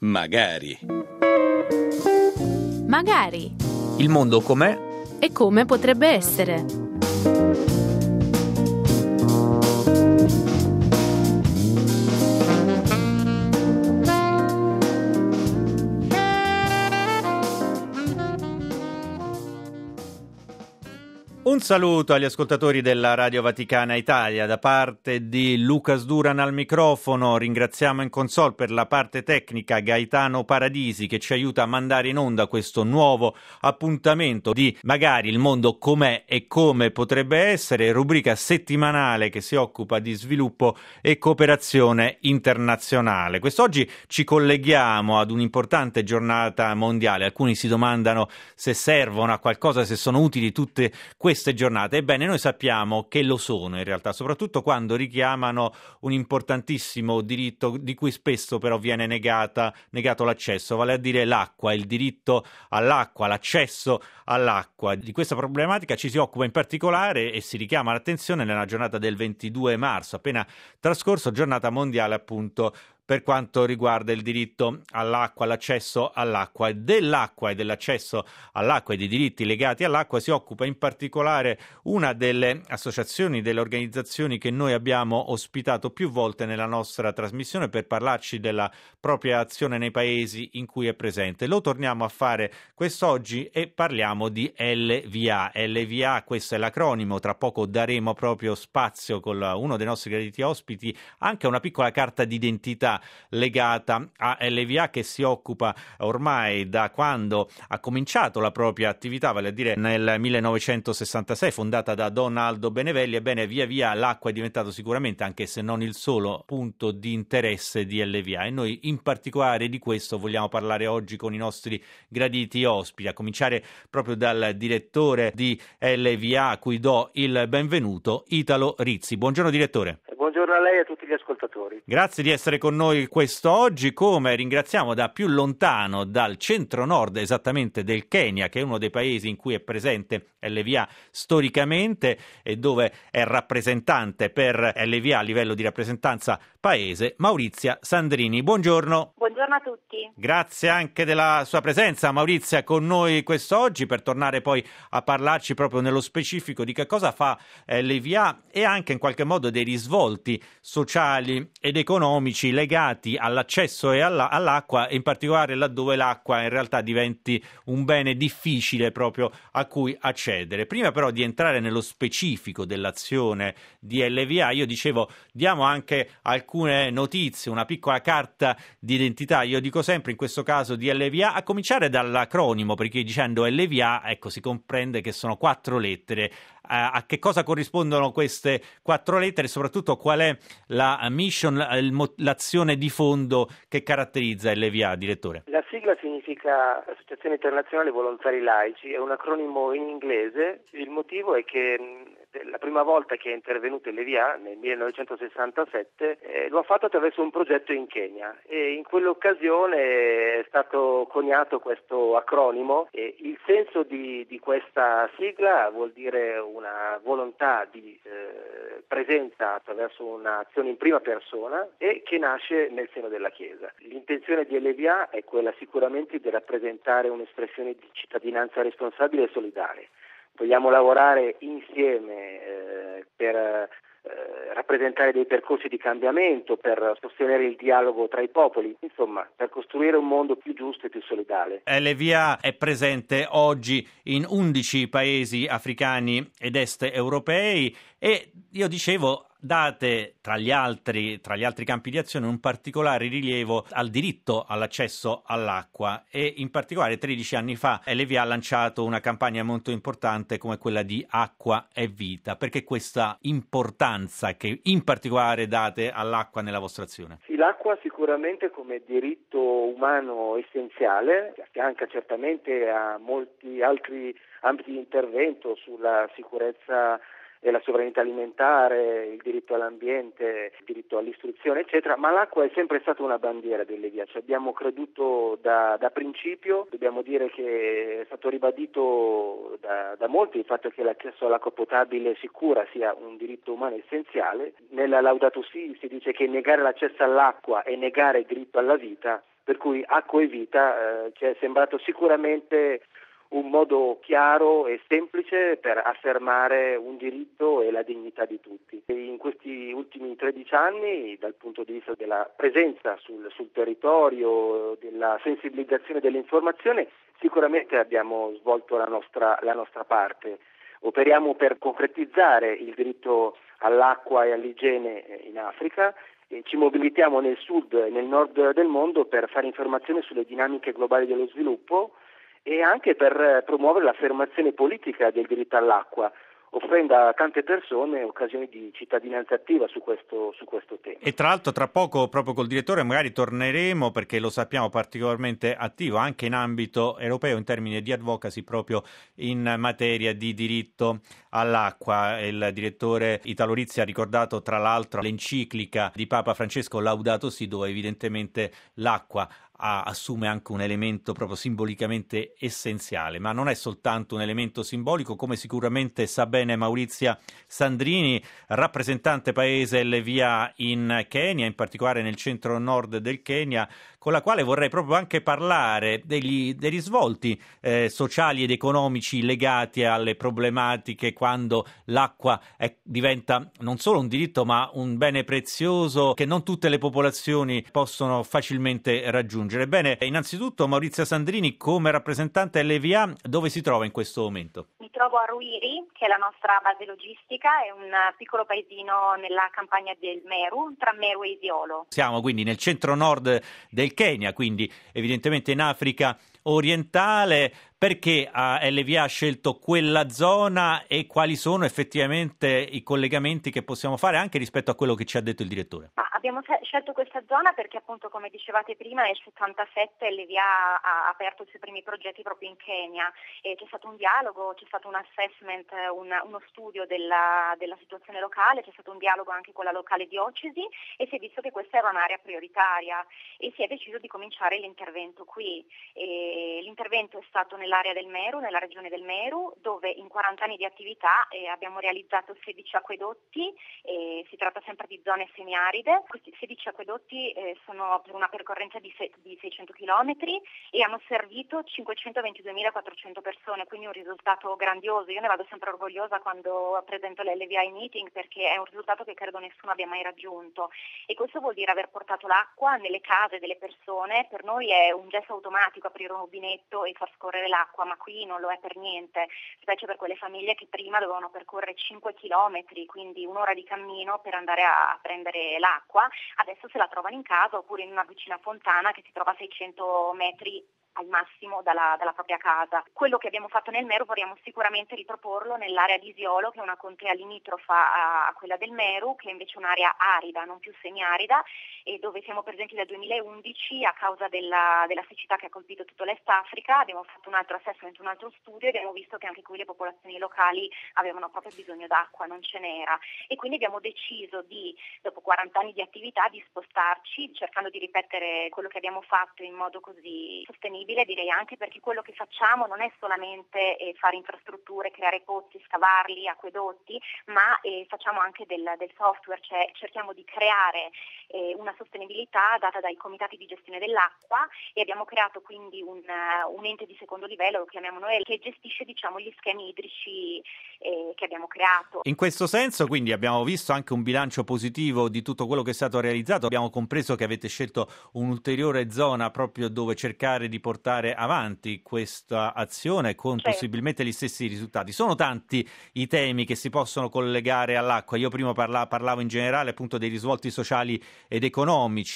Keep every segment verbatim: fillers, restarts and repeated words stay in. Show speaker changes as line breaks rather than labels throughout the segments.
Magari.
Magari.
Il mondo com'è?
E come potrebbe essere.
Un saluto agli ascoltatori della Radio Vaticana Italia da parte di Lucas Duran al microfono. Ringraziamo in console per la parte tecnica Gaetano Paradisi che ci aiuta a mandare in onda questo nuovo appuntamento di Magari il mondo com'è e come potrebbe essere, rubrica settimanale che si occupa di sviluppo e cooperazione internazionale. Quest'oggi ci colleghiamo ad un'importante giornata mondiale. Alcuni si domandano se servono a qualcosa, se sono utili tutte queste giornate. Ebbene, noi sappiamo che lo sono in realtà, soprattutto quando richiamano un importantissimo diritto di cui spesso però viene negata, negato l'accesso, vale a dire l'acqua, il diritto all'acqua, l'accesso all'acqua. Di questa problematica ci si occupa in particolare e si richiama l'attenzione nella giornata del ventidue marzo, appena trascorso, giornata mondiale appunto per quanto riguarda il diritto all'acqua, l'accesso all'acqua. E dell'acqua e dell'accesso all'acqua e dei diritti legati all'acqua si occupa in particolare una delle associazioni, delle organizzazioni che noi abbiamo ospitato più volte nella nostra trasmissione per parlarci della propria azione nei paesi in cui è presente. Lo torniamo a fare quest'oggi e parliamo di L V A. L V A, questo è l'acronimo, tra poco daremo proprio spazio con uno dei nostri graditi ospiti anche a una piccola carta d'identità legata a L V A che si occupa ormai da quando ha cominciato la propria attività, vale a dire nel millenovecentosessantasei, fondata da Don Aldo Benevelli. Ebbene, via via l'acqua è diventato sicuramente, anche se non il solo, punto di interesse di L V A e noi in particolare di questo vogliamo parlare oggi con i nostri graditi ospiti, a cominciare proprio dal direttore di L V A a cui do il benvenuto, Italo Rizzi. Buongiorno direttore.
Buongiorno a lei e a tutti gli ascoltatori.
Grazie di essere con noi quest'oggi, come ringraziamo da più lontano, dal centro-nord esattamente del Kenya, che è uno dei paesi in cui è presente L V A storicamente e dove è rappresentante per L V A a livello di rappresentanza paese, Maurizia Sandrini. Buongiorno.
Buongiorno a tutti.
Grazie anche della sua presenza, Maurizia, con noi quest'oggi per tornare poi a parlarci proprio nello specifico di che cosa fa L V A e anche in qualche modo dei risvolti sociali ed economici legati all'accesso e alla, all'acqua, in particolare laddove l'acqua in realtà diventi un bene difficile proprio a cui accedere. Prima però di entrare nello specifico dell'azione di L V A, io dicevo diamo anche alcune notizie, una piccola carta di identità, io dico sempre in questo caso di L V A, a cominciare dall'acronimo, perché dicendo L V A, ecco, si comprende che sono quattro lettere. A che cosa corrispondono queste quattro lettere e soprattutto qual è la mission, l'azione di fondo che caratterizza L V A, direttore?
La sigla significa Associazione Internazionale Volontari Laici, è un acronimo in inglese. Il motivo è che la prima volta che è intervenuto L V A nel millenovecentosessantasette eh, lo ha fatto attraverso un progetto in Kenya e in quell'occasione è stato coniato questo acronimo e il senso di, di questa sigla vuol dire una volontà di eh, presenza attraverso un'azione in prima persona e che nasce nel seno della Chiesa. L'intenzione di L V A è quella sicuramente di rappresentare un'espressione di cittadinanza responsabile e solidale. Vogliamo lavorare insieme eh, per eh, rappresentare dei percorsi di cambiamento, per sostenere il dialogo tra i popoli, insomma, per costruire un mondo più giusto e più solidale.
L V A è presente oggi in undici paesi africani ed est europei e io dicevo date tra gli altri tra gli altri campi di azione un particolare rilievo al diritto all'accesso all'acqua e in particolare tredici anni fa L V A ha lanciato una campagna molto importante come quella di Acqua è Vita. Perché questa importanza che in particolare date all'acqua nella vostra azione?
Sì, l'acqua sicuramente come diritto umano essenziale, che affianca certamente a molti altri ambiti di intervento sulla sicurezza la sovranità alimentare, il diritto all'ambiente, il diritto all'istruzione, eccetera, ma l'acqua è sempre stata una bandiera dell'E-Via, ci abbiamo creduto da, da principio, dobbiamo dire che è stato ribadito da, da molti il fatto che l'accesso all'acqua potabile sicura sia un diritto umano essenziale. Nella Laudato Si si dice che negare l'accesso all'acqua è negare il diritto alla vita, per cui acqua e vita eh, ci è sembrato sicuramente un modo chiaro e semplice per affermare un diritto e la dignità di tutti. E in questi ultimi tredici anni, dal punto di vista della presenza sul, sul territorio, della sensibilizzazione dell'informazione, sicuramente abbiamo svolto la nostra, la nostra parte. Operiamo per concretizzare il diritto all'acqua e all'igiene in Africa. E ci mobilitiamo nel sud e nel nord del mondo per fare informazione sulle dinamiche globali dello sviluppo e anche per promuovere l'affermazione politica del diritto all'acqua, offrendo a tante persone occasioni di cittadinanza attiva su questo, su questo tema.
E tra l'altro tra poco proprio col direttore magari torneremo, perché lo sappiamo particolarmente attivo anche in ambito europeo in termini di advocacy proprio in materia di diritto all'acqua. Il direttore Italo Rizzi ha ricordato tra l'altro l'enciclica di Papa Francesco Laudato Si, dove evidentemente l'acqua assume anche un elemento proprio simbolicamente essenziale, ma non è soltanto un elemento simbolico, come sicuramente sa bene Maurizia Sandrini, rappresentante paese L-Via in Kenya, in particolare nel centro-nord del Kenya, con la quale vorrei proprio anche parlare degli, dei risvolti eh, sociali ed economici legati alle problematiche quando l'acqua è, diventa non solo un diritto ma un bene prezioso che non tutte le popolazioni possono facilmente raggiungere. Bene, innanzitutto Maurizia Sandrini, come rappresentante L-Via, dove si trova in questo momento?
Mi trovo a Ruiri, che è la nostra base logistica, è un piccolo paesino nella campagna del Meru, tra Meru e Isiolo.
Siamo quindi nel centro-nord del Kenya, quindi evidentemente in Africa orientale. Perché L-Via ha scelto quella zona e quali sono effettivamente i collegamenti che possiamo fare anche rispetto a quello che ci ha detto il direttore?
Ma abbiamo scelto questa zona perché appunto, come dicevate prima, nel settantasette L-Via ha aperto i suoi primi progetti proprio in Kenya e c'è stato un dialogo, c'è stato un assessment, un, uno studio della, della situazione locale, c'è stato un dialogo anche con la locale diocesi e si è visto che questa era un'area prioritaria e si è deciso di cominciare l'intervento qui. E l'intervento è stato nel Nell'area del Meru, nella regione del Meru, dove in quaranta anni di attività eh, abbiamo realizzato sedici acquedotti, eh, si tratta sempre di zone semiaride. Questi sedici acquedotti eh, sono per una percorrenza di, se- di seicento chilometri e hanno servito cinquecentoventiduemilaquattrocento persone, quindi un risultato grandioso. Io ne vado sempre orgogliosa quando presento l'L V I meeting perché è un risultato che credo nessuno abbia mai raggiunto e questo vuol dire aver portato l'acqua nelle case delle persone. Per noi è un gesto automatico aprire un rubinetto e far scorrere l'acqua. Acqua, ma qui non lo è per niente, specie per quelle famiglie che prima dovevano percorrere cinque chilometri, quindi un'ora di cammino per andare a prendere l'acqua, adesso se la trovano in casa oppure in una vicina fontana che si trova a seicento metri al massimo dalla, dalla propria casa. Quello che abbiamo fatto nel Meru vorremmo sicuramente riproporlo nell'area di Isiolo, che è una contea limitrofa a, a quella del Meru, che è invece un'area arida, non più semiarida, e dove siamo presenti dal duemilaundici a causa della, della siccità che ha colpito tutto l'Est Africa. Abbiamo fatto un altro assessment, un altro studio e abbiamo visto che anche qui le popolazioni locali avevano proprio bisogno d'acqua, non ce n'era. E quindi abbiamo deciso di, dopo quaranta anni di attività, di spostarci, cercando di ripetere quello che abbiamo fatto in modo così sostenibile. Direi anche perché quello che facciamo non è solamente eh, fare infrastrutture, creare pozzi, scavarli, acquedotti, ma eh, facciamo anche del, del software, cioè cerchiamo di creare eh, una sostenibilità data dai comitati di gestione dell'acqua e abbiamo creato quindi un, uh, un ente di secondo livello, lo chiamiamo noi, che gestisce diciamo gli schemi idrici eh, che abbiamo creato.
In questo senso quindi abbiamo visto anche un bilancio positivo di tutto quello che è stato realizzato, abbiamo compreso che avete scelto un'ulteriore zona proprio dove cercare di portare avanti questa azione con
certo.
possibilmente gli stessi risultati. Sono tanti i temi che si possono collegare all'acqua. Io prima parla, parlavo in generale appunto dei risvolti sociali ed economici.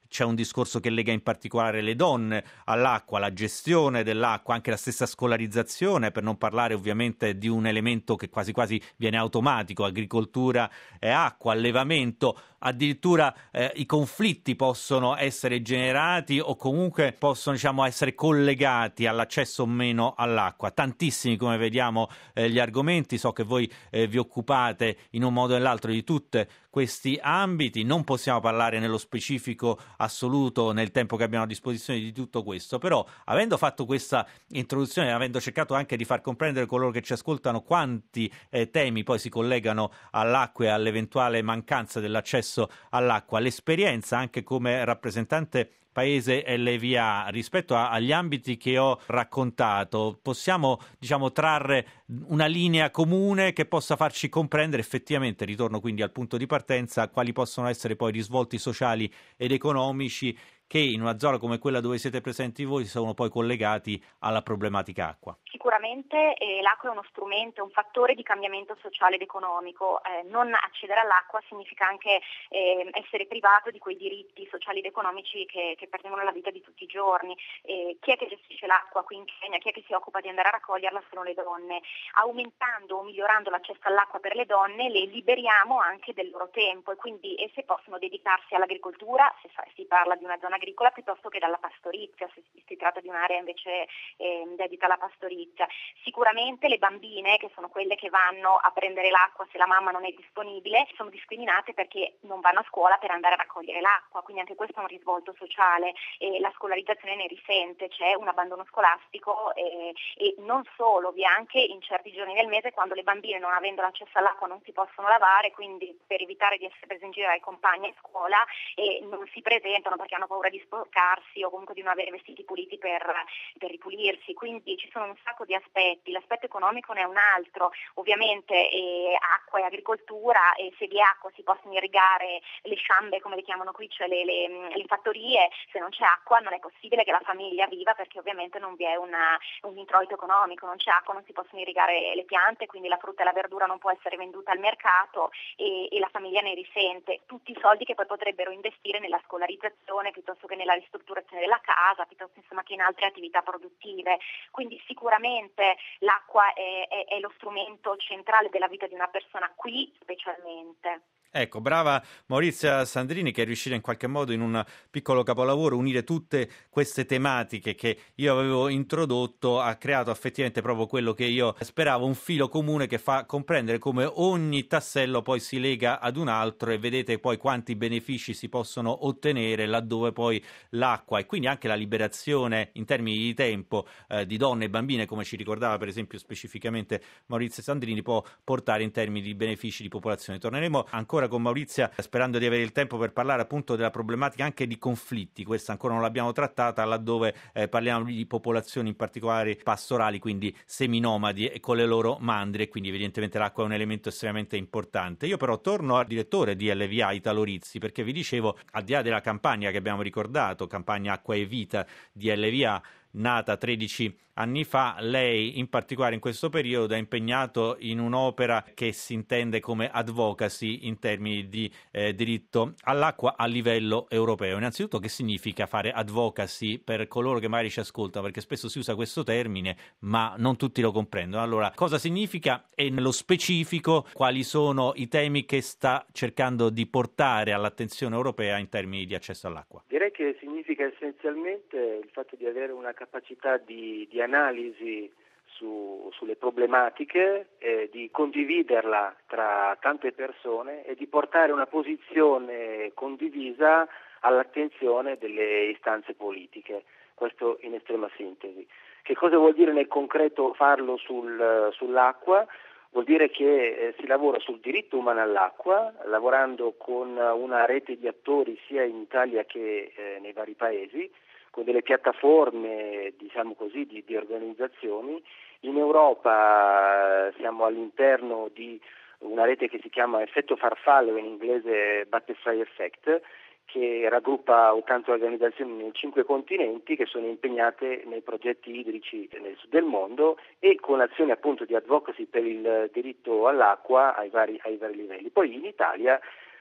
c'è un discorso che lega in particolare le donne all'acqua, la gestione dell'acqua, anche la stessa scolarizzazione, per non parlare ovviamente di un elemento che quasi quasi viene automatico, agricoltura e acqua, allevamento, addirittura eh, i conflitti possono essere generati o comunque possono, diciamo, essere collegati all'accesso o meno all'acqua. Tantissimi, come vediamo, eh, gli argomenti. So che voi eh, vi occupate in un modo o nell'altro di tutti questi ambiti, non possiamo parlare nello specifico assoluto nel tempo che abbiamo a disposizione di tutto questo, però avendo fatto questa introduzione, avendo cercato anche di far comprendere a coloro che ci ascoltano quanti eh, temi poi si collegano all'acqua e all'eventuale mancanza dell'accesso all'acqua, l'esperienza anche come rappresentante Paese L V A rispetto a, agli ambiti che ho raccontato, possiamo, diciamo, trarre una linea comune che possa farci comprendere effettivamente, ritorno quindi al punto di partenza, quali possono essere poi risvolti sociali ed economici che in una zona come quella dove siete presenti voi sono poi collegati alla problematica acqua.
Sicuramente eh, l'acqua è uno strumento, un fattore di cambiamento sociale ed economico. Eh, non accedere all'acqua significa anche eh, essere privato di quei diritti sociali ed economici che, che permettono alla vita di tutti i giorni. Eh, chi è che gestisce l'acqua qui in Kenya? Chi è che si occupa di andare a raccoglierla? Sono le donne. Aumentando o migliorando l'accesso all'acqua per le donne, le liberiamo anche del loro tempo e quindi esse possono dedicarsi all'agricoltura, se si parla di una zona agricola, piuttosto che dalla pastorizia, se si tratta di un'area invece eh, dedita alla pastorizia. Sicuramente le bambine, che sono quelle che vanno a prendere l'acqua se la mamma non è disponibile, sono discriminate perché non vanno a scuola per andare a raccogliere l'acqua, quindi anche questo è un risvolto sociale e la scolarizzazione ne risente, c'è un abbandono scolastico e, e non solo, vi è anche in certi giorni del mese quando le bambine, non avendo l'accesso all'acqua, non si possono lavare, quindi per evitare di essere prese in giro dai compagni a scuola e non si presentano perché hanno paura di sporcarsi o comunque di non avere vestiti puliti per, per ripulirsi, quindi ci sono un sacco di aspetti. L'aspetto economico ne è un altro, ovviamente eh, acqua e agricoltura, e se di acqua si possono irrigare le sciambe, come le chiamano qui, cioè le, le, le fattorie, se non c'è acqua non è possibile che la famiglia viva perché ovviamente non vi è una, un introito economico, non c'è acqua, non si possono irrigare le piante, quindi la frutta e la verdura non può essere venduta al mercato e, e la famiglia ne risente. Tutti i soldi che poi potrebbero investire nella scolarizzazione piuttosto che nella ristrutturazione della casa, piuttosto insomma che in altre attività produttive. Quindi sicuramente l'acqua è, è, è lo strumento centrale della vita di una persona qui specialmente.
Ecco, brava Maurizia Sandrini che è riuscita in qualche modo in un piccolo capolavoro unire tutte queste tematiche che io avevo introdotto, ha creato effettivamente proprio quello che io speravo, un filo comune che fa comprendere come ogni tassello poi si lega ad un altro e vedete poi quanti benefici si possono ottenere laddove poi l'acqua e quindi anche la liberazione in termini di tempo eh, di donne e bambine, come ci ricordava per esempio specificamente Maurizia Sandrini, può portare in termini di benefici di popolazione. Torneremo ancora con Maurizia sperando di avere il tempo per parlare appunto della problematica anche di conflitti, questa ancora non l'abbiamo trattata, laddove eh, parliamo di popolazioni in particolare pastorali, quindi seminomadi e con le loro mandrie, quindi evidentemente l'acqua è un elemento estremamente importante. Io però torno al direttore di L V A Italo Rizzi, perché vi dicevo, al di là della campagna che abbiamo ricordato, campagna Acqua e Vita di L V A, nata tredici anni fa, lei in particolare in questo periodo è impegnato in un'opera che si intende come advocacy in termini di eh, diritto all'acqua a livello europeo. Innanzitutto, che significa fare advocacy per coloro che magari ci ascoltano, perché spesso si usa questo termine ma non tutti lo comprendono. Allora, cosa significa e nello specifico quali sono i temi che sta cercando di portare all'attenzione europea in termini di accesso all'acqua?
Direi che significa essenzialmente il fatto di avere una capacità di, di analisi su, sulle problematiche, eh, di condividerla tra tante persone e di portare una posizione condivisa all'attenzione delle istanze politiche. Questo in estrema sintesi. Che cosa vuol dire nel concreto farlo sul, sull'acqua? Vuol dire che eh, si lavora sul diritto umano all'acqua, lavorando con una rete di attori sia in Italia che eh, nei vari paesi, con delle piattaforme, diciamo così, di, di organizzazioni. In Europa siamo all'interno di una rete che si chiama Effetto Farfallo, in inglese Butterfly Effect, che raggruppa ottanta organizzazioni nei cinque continenti che sono impegnate nei progetti idrici nel sud del mondo e con azioni appunto di advocacy per il diritto all'acqua ai vari, ai vari livelli. Poi in Italia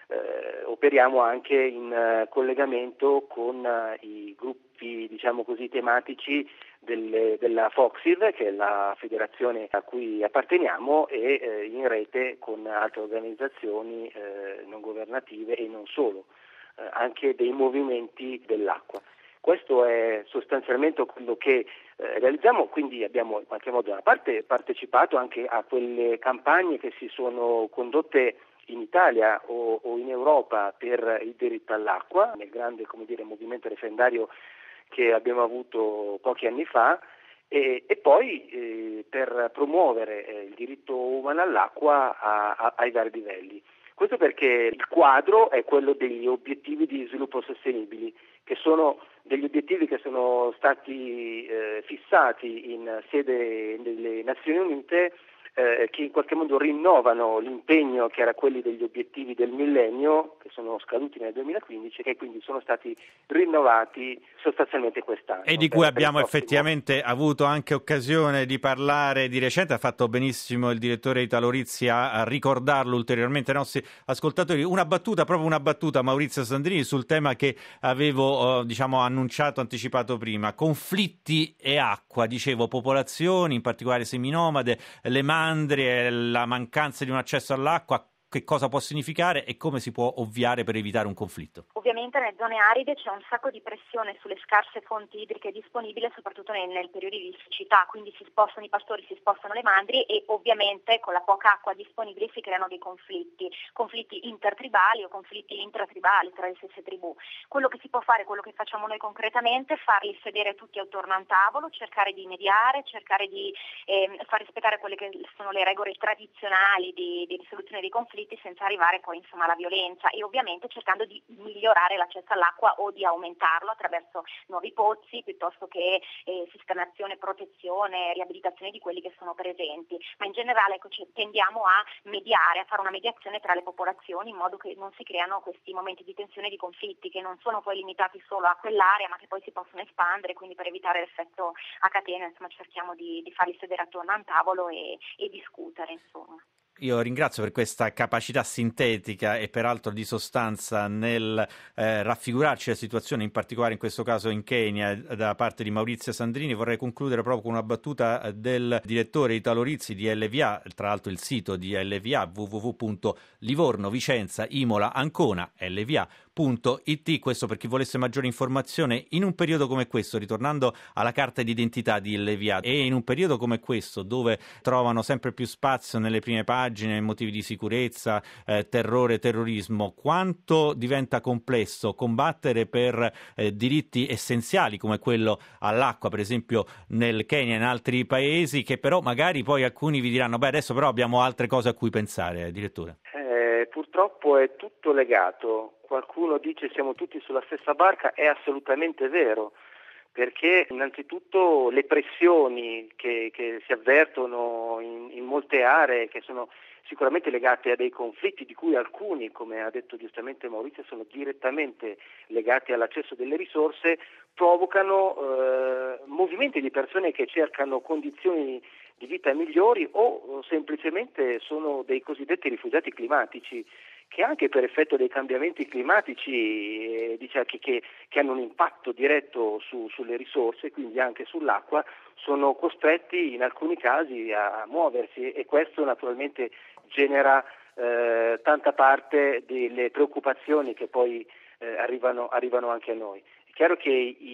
eh, operiamo anche in uh, collegamento con uh, i gruppi, diciamo così, tematici delle, della FOXIV, che è la federazione a cui apparteniamo, e eh, in rete con altre organizzazioni eh, non governative e non solo, eh, anche dei movimenti dell'acqua. Questo è sostanzialmente quello che eh, realizziamo, quindi abbiamo in qualche modo da una parte partecipato anche a quelle campagne che si sono condotte in Italia o, o in Europa per il diritto all'acqua, nel grande, come dire, movimento referendario che abbiamo avuto pochi anni fa, e, e poi eh, per promuovere eh, il diritto umano all'acqua a, a, ai vari livelli. Questo perché il quadro è quello degli obiettivi di sviluppo sostenibili, che sono degli obiettivi che sono stati eh, fissati in sede delle Nazioni Unite, eh, che in qualche modo rinnovano l'impegno che era quelli degli obiettivi del millennio, che sono scaduti nel duemilaquindici, e che quindi sono stati rinnovati sostanzialmente quest'anno.
E di cui per, abbiamo per effettivamente avuto anche occasione di parlare di recente. Ha fatto benissimo il direttore Italo Rizzi a, a ricordarlo ulteriormente ai nostri ascoltatori. Una battuta, proprio una battuta, Maurizio Sandrini, sul tema che avevo eh, diciamo annunciato, anticipato prima: conflitti e acqua. Dicevo, popolazioni, in particolare seminomade, le mandrie, la mancanza di un accesso all'acqua. Che cosa può significare e come si può ovviare per evitare un conflitto?
Ovviamente nelle zone aride c'è un sacco di pressione sulle scarse fonti idriche disponibili, soprattutto nel, nel periodo di siccità, quindi si spostano i pastori, si spostano le mandrie, e ovviamente con la poca acqua disponibile si creano dei conflitti, conflitti intertribali o conflitti intratribali tra le stesse tribù. Quello che si può fare, quello che facciamo noi concretamente, è farli sedere tutti attorno a un tavolo, cercare di mediare, cercare di eh, far rispettare quelle che sono le regole tradizionali di, di risoluzione dei conflitti, senza arrivare poi insomma alla violenza, e ovviamente cercando di migliorare l'accesso all'acqua o di aumentarlo attraverso nuovi pozzi, piuttosto che eh, sistemazione, protezione, riabilitazione di quelli che sono presenti. Ma in generale ecco, tendiamo a mediare, a fare una mediazione tra le popolazioni, in modo che non si creano questi momenti di tensione e di conflitti che non sono poi limitati solo a quell'area, ma che poi si possono espandere. Quindi per evitare l'effetto a catena insomma cerchiamo di, di farli sedere attorno a un tavolo e, e discutere insomma.
Io ringrazio per questa capacità sintetica e peraltro di sostanza nel eh, raffigurarci la situazione, in particolare in questo caso in Kenya, da parte di Maurizio Sandrini. Vorrei concludere proprio con una battuta del direttore Italo Rizzi di L V A, tra l'altro il sito di L V A, w w w punto livorno vicenza imola ancona l v a punto i t. Questo per chi volesse maggiore informazione in un periodo come questo, ritornando alla carta d'identità di L V A, e in un periodo come questo dove trovano sempre più spazio nelle prime pagine motivi di sicurezza, eh, terrore, terrorismo, quanto diventa complesso combattere per eh, diritti essenziali come quello all'acqua, per esempio nel Kenya e in altri paesi, che però magari poi alcuni vi diranno beh adesso però abbiamo altre cose a cui pensare, direttore.
Eh, purtroppo è tutto legato. Qualcuno dice siamo tutti sulla stessa barca, è assolutamente vero, perché innanzitutto le pressioni che, che si avvertono in, in molte aree, che sono sicuramente legate a dei conflitti di cui alcuni, come ha detto giustamente Maurizio, sono direttamente legati all'accesso delle risorse, provocano eh, movimenti di persone che cercano condizioni di vita migliori o semplicemente sono dei cosiddetti rifugiati climatici, che anche per effetto dei cambiamenti climatici eh, diciamo che, che, che hanno un impatto diretto su, sulle risorse, quindi anche sull'acqua, sono costretti in alcuni casi a, a muoversi, e questo naturalmente genera eh, tanta parte delle preoccupazioni che poi eh, arrivano, arrivano anche a noi. È chiaro che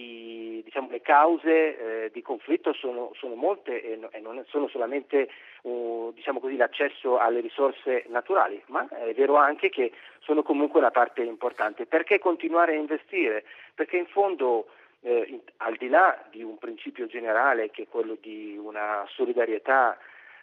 i, diciamo, le cause eh, di conflitto sono, sono molte e, no, e non sono solamente uh, diciamo così, l'accesso alle risorse naturali, ma è vero anche che sono comunque una parte importante. Perché continuare a investire? Perché in fondo eh, in, al di là di un principio generale che è quello di una solidarietà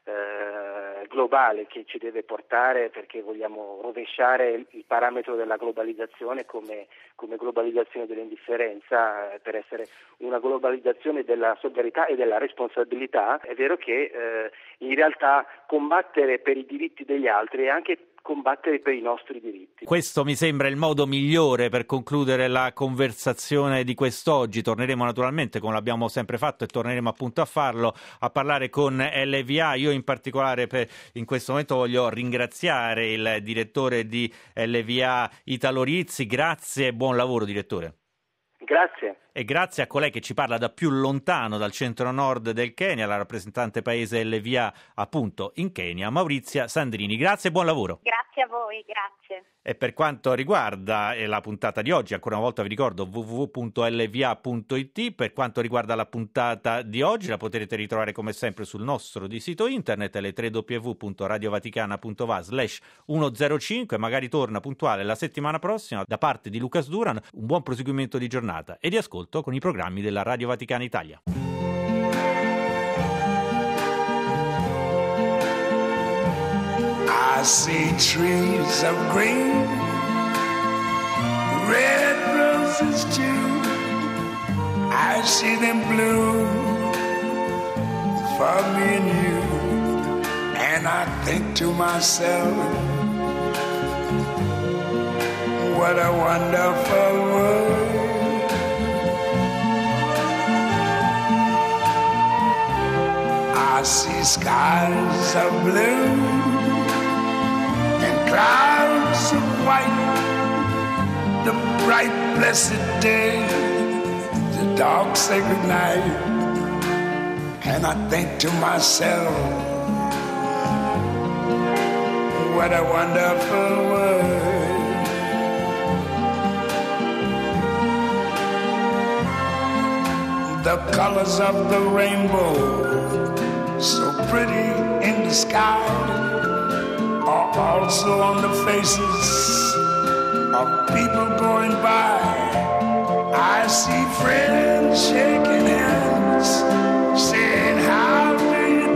Eh, globale che ci deve portare, perché vogliamo rovesciare il, il parametro della globalizzazione come, come globalizzazione dell'indifferenza, eh, per essere una globalizzazione della solidarietà e della responsabilità. È vero che eh, in realtà combattere per i diritti degli altri è anche combattere per i nostri diritti.
Questo mi sembra il modo migliore per concludere la conversazione di quest'oggi. Torneremo naturalmente, come l'abbiamo sempre fatto, e torneremo appunto a farlo, a parlare con L V A. Io in particolare per, in questo momento voglio ringraziare il direttore di L V A, Italo Rizzi. Grazie e buon lavoro, direttore.
Grazie.
E grazie a colei che ci parla da più lontano, dal centro-nord del Kenya, la rappresentante paese L V A appunto in Kenya, Maurizia Sandrini. Grazie e buon lavoro.
Grazie a voi, grazie.
E per quanto riguarda la puntata di oggi, ancora una volta vi ricordo w w w punto l v a punto i t. Per quanto riguarda la puntata di oggi la potrete ritrovare come sempre sul nostro di sito internet, le w w w punto radiovaticana punto va slash centocinque. Magari torna puntuale la settimana prossima. Da parte di Lucas Duran, un buon proseguimento di giornata e di ascolto con i programmi della Radio Vaticana Italia.
I see trees of green, red roses too. I see them bloom for me and you. And I think to myself, what a wonderful world. I see skies of blue and clouds of white, the bright blessed day, the dark sacred night. And I think to myself, what a wonderful world. The colors of the rainbow, so pretty in the sky, are also on the faces of people going by. I see friends shaking hands, saying, how do you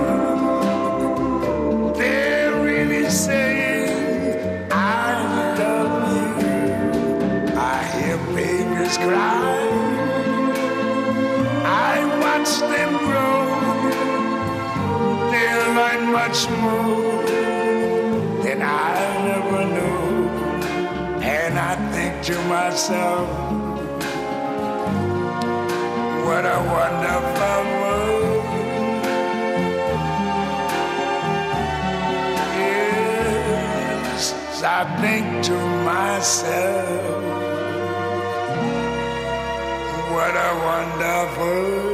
do? They're really saying, I love you. I hear babies cry, I watch them grow. They'll learn much more than I never knew. And I think to myself, what a wonderful world. Yes, I think to myself, what a wonderful world.